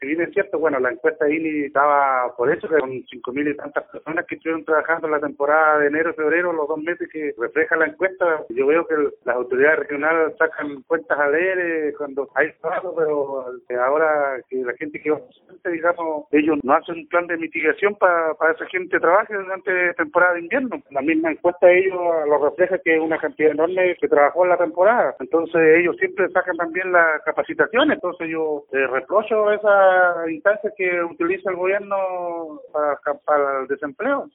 bien es cierto, bueno, la encuesta INE estaba por eso, que con 5.000 y tantas personas que estuvieron trabajando en la temporada de enero y febrero, los 2 meses que refleja la encuesta. Yo veo que las autoridades regionales sacan cuentas alegres cuando hay trabajo, pero ahora que la gente que va ausente, digamos, ellos no hacen un plan de mitigación para esa gente que trabaje durante temporada de invierno. La misma encuesta ellos lo refleja, que es una cantidad enorme que trabajó en la temporada. Entonces ellos siempre sacan también las capacitaciones. Entonces yo reprocho esa instancia que utiliza el gobierno para el desempleo.